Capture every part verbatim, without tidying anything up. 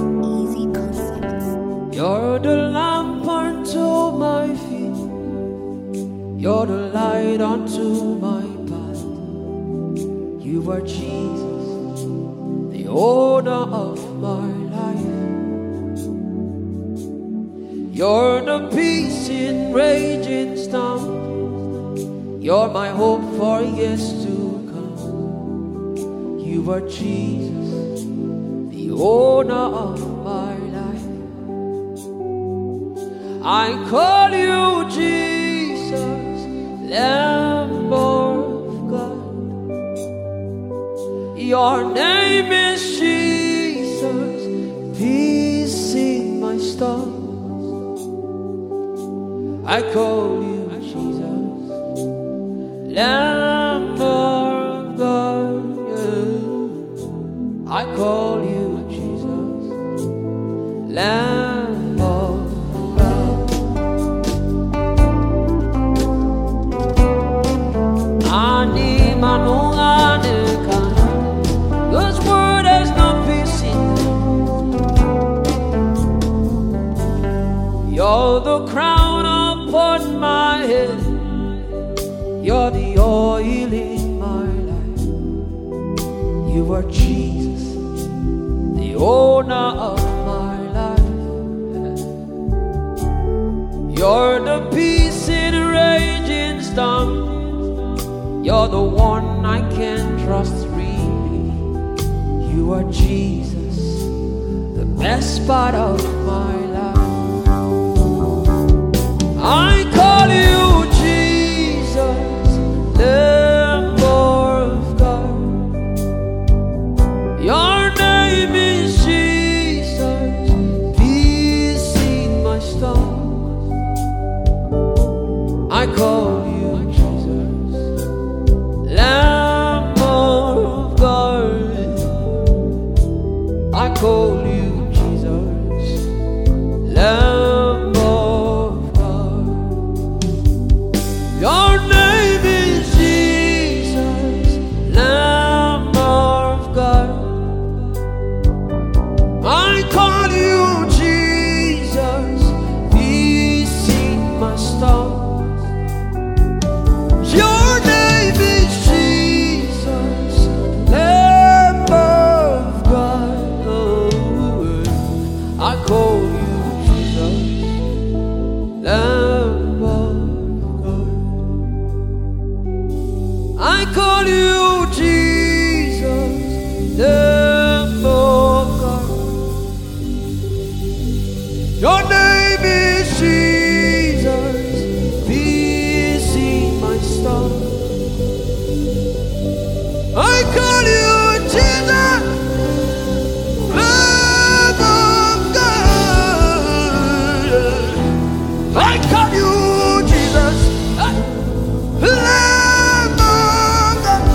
Easy concepts. You're the lamp unto my feet. You're the light unto my path. You are Jesus, the owner of my life. You're the peace in raging storm. You're my hope for years to come. You are Jesus, the owner of my life. I call you Jesus, Lamb of God. Your name is Jesus, peace in my storm. I call you Jesus, Lamb of God. Yeah. I call you Jesus, Lamb of God. Ani manunganeka, God's word has no peace in it. You're the crown upon my head. You're the oil in my life. You are Jesus, the owner of my life. You're the peace in a raging storm. You're the one I can trust really. You are Jesus, the best part of my life. I call you Jesus, Lamb of God. Your name is Jesus, peace in my storm. I call you Jesus, Lamb of God. I call you Jesus, Lamb of God. Your name is Jesus, Lamb of God. I call you Jesus, peace in my storm. Your name is Jesus, Lamb of God. Oh, I call you Jesus, Lamb of God. I call you Jesus, Lamb of God. Your name is Jesus, peace in my storm. I call you Jesus, Lamb of God. I call you Jesus, Lamb of God.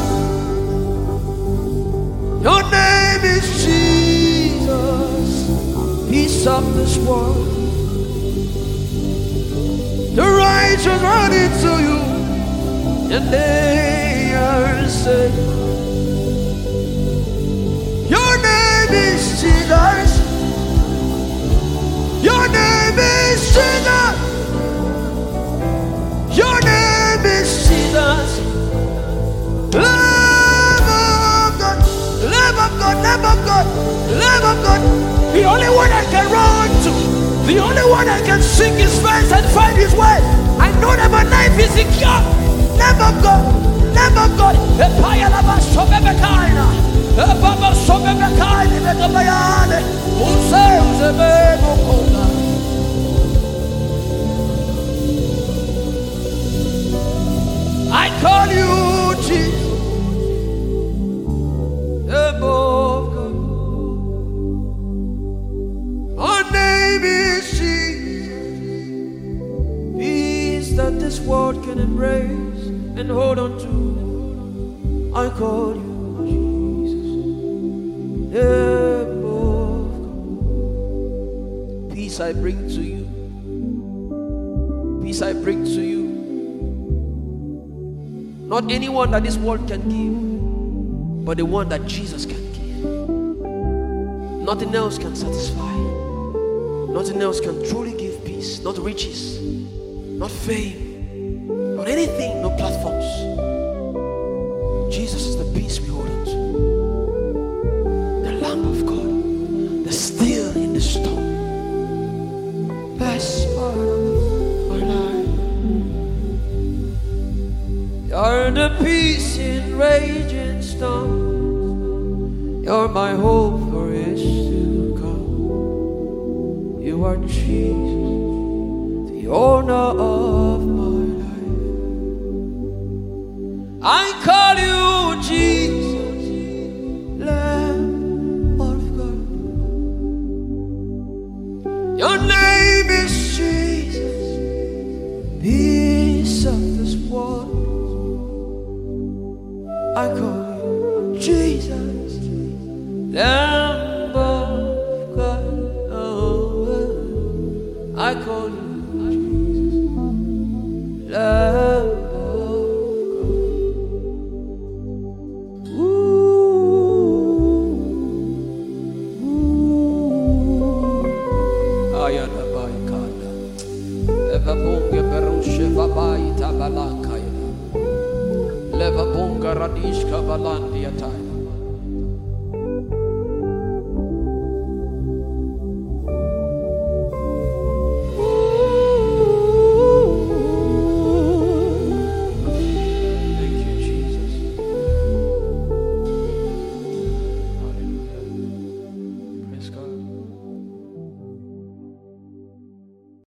Your name is Jesus, peace of this world. The righteous run into you, and they are saved. Your name is Jesus. Your name is Jesus. Your name is Jesus. Lamb of God, Lamb of God, Lamb of God, Lamb of God. The only one I can run to, the only one I can seek his face and find his way. I know that my life is secure. Lamb of God, Lamb of God. Epaya lava sobebekaina, epaba sobebekaina bekabayane. Use use bebokona. I call you Jesus, Lamb of God. Our name is Jesus, peace that this world can embrace and hold on to. I call you Jesus, Lamb of God. Peace I bring to you. Peace I bring to you. Not anyone that this world can give, but the one that Jesus can give. Nothing else can satisfy. Nothing else can truly give peace. Not riches, not fame, not anything, no platforms. Jesus is the peace we hold on to. The Lamb of God, the still in the storm. Best part of my life. You're the peace in raging storm. You're my hope for its to come. You are Jesus, the owner of my life. I call you Jesus, Lamb of God. Your name is Jesus, peace of this world. I call you Jesus, Lamb of God. Oh, I call you Jesus, Lamb of God. Ooh, ooh. Ayana baikana, eva bunga berushe vabai tabalanka, leva bunga radishka balandia tai.